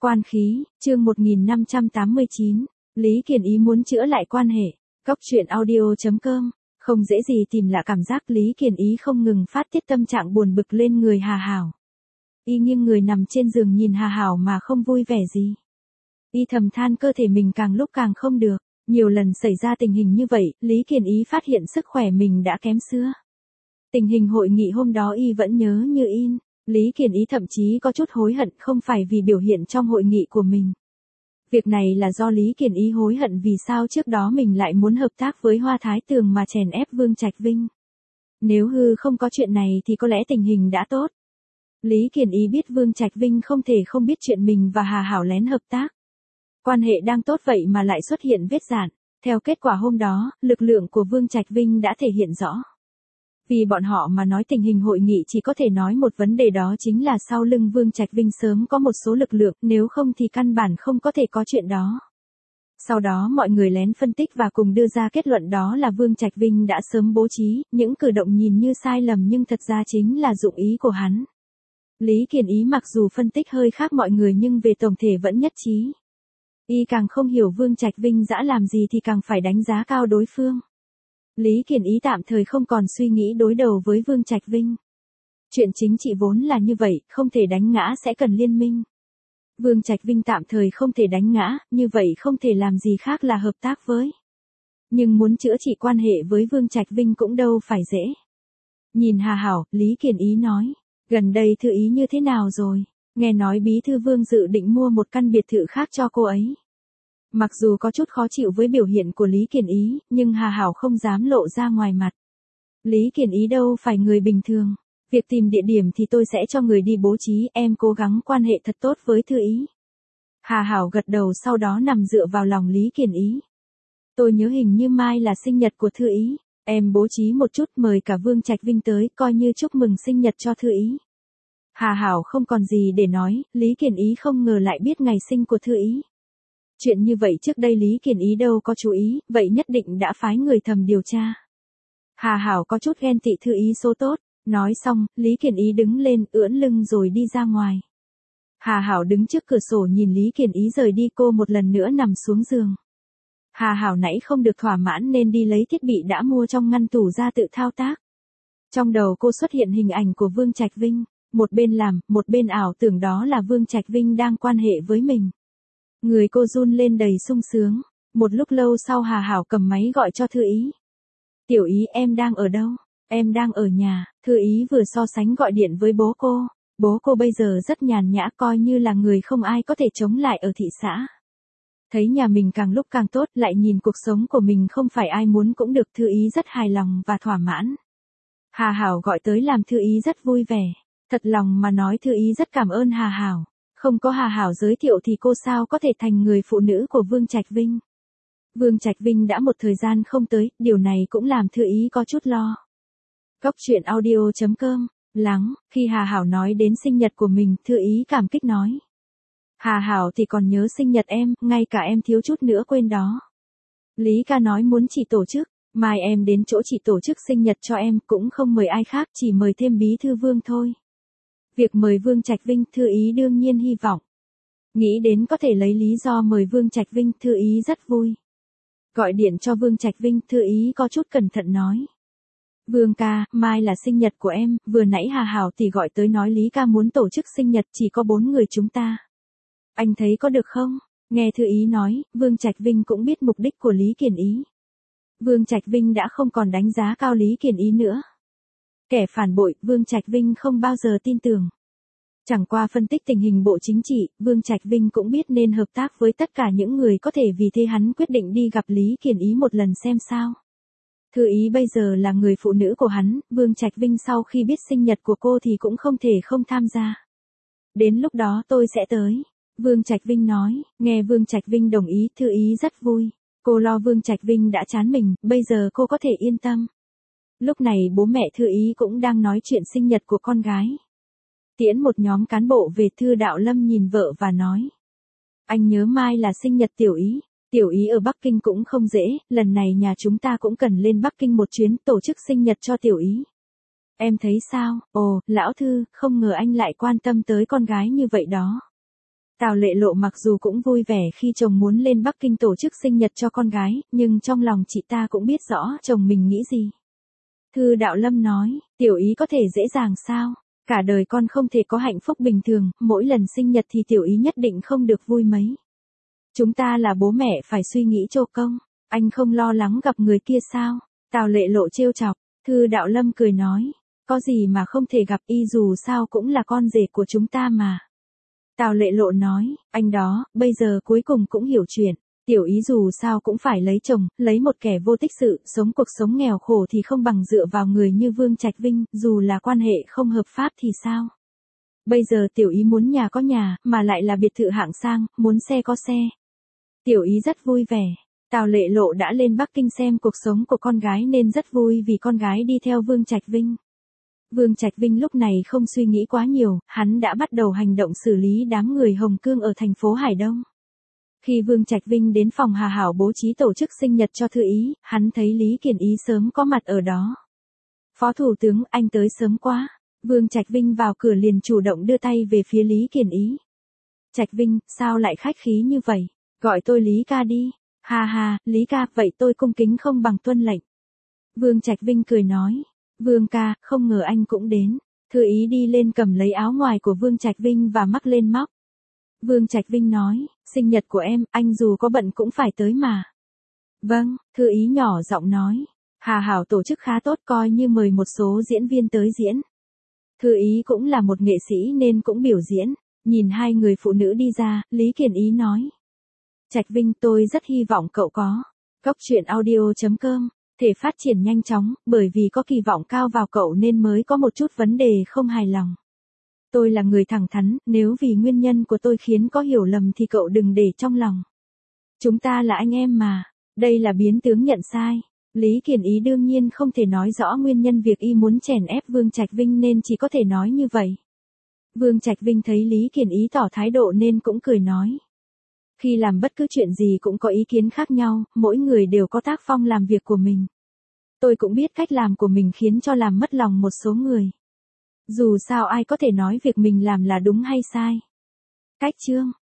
Quan khí, chương 1589, Lý Kiền Ý muốn chữa lại quan hệ. Cóc truyện audio.com, không dễ gì tìm lại cảm giác Lý Kiền Ý không ngừng phát tiết tâm trạng buồn bực lên người Hà Hảo. Y nghiêng người nằm trên giường nhìn Hà Hảo mà không vui vẻ gì. Y thầm than cơ thể mình càng lúc càng không được, nhiều lần xảy ra tình hình như vậy, Lý Kiền Ý phát hiện sức khỏe mình đã kém xưa. Tình hình hội nghị hôm đó Y vẫn nhớ như in. Lý Kiền Ý thậm chí có chút hối hận không phải vì biểu hiện trong hội nghị của mình. Việc này là do Lý Kiền Ý hối hận vì sao trước đó mình lại muốn hợp tác với Hoa Thái Tường mà chèn ép Vương Trạch Vinh. Nếu không có chuyện này thì có lẽ tình hình đã tốt. Lý Kiền Ý biết Vương Trạch Vinh không thể không biết chuyện mình và Hà Hảo lén hợp tác. Quan hệ đang tốt vậy mà lại xuất hiện vết rạn. Theo kết quả hôm đó, lực lượng của Vương Trạch Vinh đã thể hiện rõ. Vì bọn họ mà nói tình hình hội nghị chỉ có thể nói một vấn đề, đó chính là sau lưng Vương Trạch Vinh sớm có một số lực lượng, nếu không thì căn bản không có thể có chuyện đó. Sau đó mọi người lén phân tích và cùng đưa ra kết luận đó là Vương Trạch Vinh đã sớm bố trí, những cử động nhìn như sai lầm nhưng thật ra chính là dụng ý của hắn. Lý Kiền Ý mặc dù phân tích hơi khác mọi người nhưng về tổng thể vẫn nhất trí. Y càng không hiểu Vương Trạch Vinh dã làm gì thì càng phải đánh giá cao đối phương. Lý Kiền Ý tạm thời không còn suy nghĩ đối đầu với Vương Trạch Vinh. Chuyện chính trị vốn là như vậy, không thể đánh ngã sẽ cần liên minh. Vương Trạch Vinh tạm thời không thể đánh ngã, như vậy không thể làm gì khác là hợp tác với. Nhưng muốn chữa trị quan hệ với Vương Trạch Vinh cũng đâu phải dễ. Nhìn Hà Hảo, Lý Kiền Ý nói, gần đây Thư Ý như thế nào rồi? Nghe nói bí thư Vương dự định mua một căn biệt thự khác cho cô ấy. Mặc dù có chút khó chịu với biểu hiện của Lý Kiền Ý, nhưng Hà Hảo không dám lộ ra ngoài mặt. Lý Kiền Ý đâu phải người bình thường. Việc tìm địa điểm thì tôi sẽ cho người đi bố trí, em cố gắng quan hệ thật tốt với Thư Ý. Hà Hảo gật đầu sau đó nằm dựa vào lòng Lý Kiền Ý. Tôi nhớ hình như mai là sinh nhật của Thư Ý. Em bố trí một chút mời cả Vương Trạch Vinh tới coi như chúc mừng sinh nhật cho Thư Ý. Hà Hảo không còn gì để nói, Lý Kiền Ý không ngờ lại biết ngày sinh của Thư Ý. Chuyện như vậy trước đây Lý Kiền Ý đâu có chú ý, vậy nhất định đã phái người thầm điều tra. Hà Hảo có chút ghen tị Thư Ý số tốt, nói xong, Lý Kiền Ý đứng lên, ưỡn lưng rồi đi ra ngoài. Hà Hảo đứng trước cửa sổ nhìn Lý Kiền Ý rời đi, cô một lần nữa nằm xuống giường. Hà Hảo nãy không được thỏa mãn nên đi lấy thiết bị đã mua trong ngăn tủ ra tự thao tác. Trong đầu cô xuất hiện hình ảnh của Vương Trạch Vinh, một bên làm, một bên ảo tưởng đó là Vương Trạch Vinh đang quan hệ với mình. Người cô run lên đầy sung sướng. Một lúc lâu sau Hà Hảo cầm máy gọi cho Thư Ý. Tiểu Ý, em đang ở đâu? Em đang ở nhà. Thư Ý vừa so sánh gọi điện với bố cô. Bố cô bây giờ rất nhàn nhã, coi như là người không ai có thể chống lại ở thị xã. Thấy nhà mình càng lúc càng tốt, lại nhìn cuộc sống của mình không phải ai muốn cũng được, Thư Ý rất hài lòng và thỏa mãn. Hà Hảo gọi tới làm Thư Ý rất vui vẻ. Thật lòng mà nói Thư Ý rất cảm ơn Hà Hảo. Không có Hà Hảo giới thiệu thì cô sao có thể thành người phụ nữ của Vương Trạch Vinh. Vương Trạch Vinh đã một thời gian không tới, điều này cũng làm Thư Ý có chút lo. Cóc truyện audio.com, lắng, khi Hà Hảo nói đến sinh nhật của mình, Thư Ý cảm kích nói. Hà Hảo thì còn nhớ sinh nhật em, ngay cả em thiếu chút nữa quên đó. Lý ca nói muốn chị tổ chức, mai em đến chỗ chị tổ chức sinh nhật cho em, cũng không mời ai khác, chỉ mời thêm bí thư Vương thôi. Việc mời Vương Trạch Vinh, Thư Ý đương nhiên hy vọng. Nghĩ đến có thể lấy lý do mời Vương Trạch Vinh, Thư Ý rất vui. Gọi điện cho Vương Trạch Vinh, Thư Ý có chút cẩn thận nói. Vương ca, mai là sinh nhật của em, vừa nãy Hà Hảo thì gọi tới nói Lý ca muốn tổ chức sinh nhật, chỉ có 4 người chúng ta. Anh thấy có được không? Nghe Thư Ý nói, Vương Trạch Vinh cũng biết mục đích của Lý Kiền Ý. Vương Trạch Vinh đã không còn đánh giá cao Lý Kiền Ý nữa. Kẻ phản bội, Vương Trạch Vinh không bao giờ tin tưởng. Chẳng qua phân tích tình hình bộ chính trị, Vương Trạch Vinh cũng biết nên hợp tác với tất cả những người có thể, vì thế hắn quyết định đi gặp Lý Kiền Ý một lần xem sao. Thư Ý bây giờ là người phụ nữ của hắn, Vương Trạch Vinh sau khi biết sinh nhật của cô thì cũng không thể không tham gia. Đến lúc đó tôi sẽ tới. Vương Trạch Vinh nói, nghe Vương Trạch Vinh đồng ý, Thư Ý rất vui. Cô lo Vương Trạch Vinh đã chán mình, bây giờ cô có thể yên tâm. Lúc này bố mẹ Thư Ý cũng đang nói chuyện sinh nhật của con gái. Tiễn một nhóm cán bộ về, Thư Đạo Lâm nhìn vợ và nói. Anh nhớ mai là sinh nhật Tiểu Ý. Tiểu Ý ở Bắc Kinh cũng không dễ, lần này nhà chúng ta cũng cần lên Bắc Kinh một chuyến tổ chức sinh nhật cho Tiểu Ý. Em thấy sao? Ồ, lão Thư, không ngờ anh lại quan tâm tới con gái như vậy đó. Tào Lệ Lộ mặc dù cũng vui vẻ khi chồng muốn lên Bắc Kinh tổ chức sinh nhật cho con gái, nhưng trong lòng chị ta cũng biết rõ chồng mình nghĩ gì. Thư Đạo Lâm nói, tiểu ý có thể dễ dàng sao? Cả đời con không thể có hạnh phúc bình thường, mỗi lần sinh nhật thì tiểu ý nhất định không được vui mấy. Chúng ta là bố mẹ phải suy nghĩ cho công, anh không lo lắng gặp người kia sao? Tào Lệ Lộ trêu chọc, Thư Đạo Lâm cười nói, có gì mà không thể gặp, y dù sao cũng là con rể của chúng ta mà. Tào Lệ Lộ nói, anh đó, bây giờ cuối cùng cũng hiểu chuyện. Tiểu ý dù sao cũng phải lấy chồng, lấy một kẻ vô tích sự, sống cuộc sống nghèo khổ thì không bằng dựa vào người như Vương Trạch Vinh, dù là quan hệ không hợp pháp thì sao? Bây giờ tiểu ý muốn nhà có nhà, mà lại là biệt thự hạng sang, muốn xe có xe. Tiểu ý rất vui vẻ. Tào Lệ Lộ đã lên Bắc Kinh xem cuộc sống của con gái nên rất vui vì con gái đi theo Vương Trạch Vinh. Vương Trạch Vinh lúc này không suy nghĩ quá nhiều, hắn đã bắt đầu hành động xử lý đám người Hồng Cương ở thành phố Hải Đông. Khi Vương Trạch Vinh đến phòng Hà Hảo bố trí tổ chức sinh nhật cho Thư Ý, hắn thấy Lý Kiền Ý sớm có mặt ở đó. Phó Thủ tướng, anh tới sớm quá. Vương Trạch Vinh vào cửa liền chủ động đưa tay về phía Lý Kiền Ý. Trạch Vinh, sao lại khách khí như vậy? Gọi tôi Lý ca đi. Ha ha, Lý ca, vậy tôi cung kính không bằng tuân lệnh. Vương Trạch Vinh cười nói. Vương ca, không ngờ anh cũng đến. Thư Ý đi lên cầm lấy áo ngoài của Vương Trạch Vinh và mắc lên móc. Vương Trạch Vinh nói, sinh nhật của em, anh dù có bận cũng phải tới mà. Vâng, Thư Ý nhỏ giọng nói. Hà Hảo tổ chức khá tốt, coi như mời một số diễn viên tới diễn. Thư Ý cũng là một nghệ sĩ nên cũng biểu diễn. Nhìn hai người phụ nữ đi ra, Lý Kiền Ý nói. Trạch Vinh, tôi rất hy vọng cậu có. Cốc truyện audio.com thể phát triển nhanh chóng, bởi vì có kỳ vọng cao vào cậu nên mới có một chút vấn đề không hài lòng. Tôi là người thẳng thắn, nếu vì nguyên nhân của tôi khiến có hiểu lầm thì cậu đừng để trong lòng. Chúng ta là anh em mà, đây là biến tướng nhận sai. Lý Kiền Ý đương nhiên không thể nói rõ nguyên nhân việc y muốn chèn ép Vương Trạch Vinh nên chỉ có thể nói như vậy. Vương Trạch Vinh thấy Lý Kiền Ý tỏ thái độ nên cũng cười nói. Khi làm bất cứ chuyện gì cũng có ý kiến khác nhau, mỗi người đều có tác phong làm việc của mình. Tôi cũng biết cách làm của mình khiến cho làm mất lòng một số người. Dù sao ai có thể nói việc mình làm là đúng hay sai. Cách chương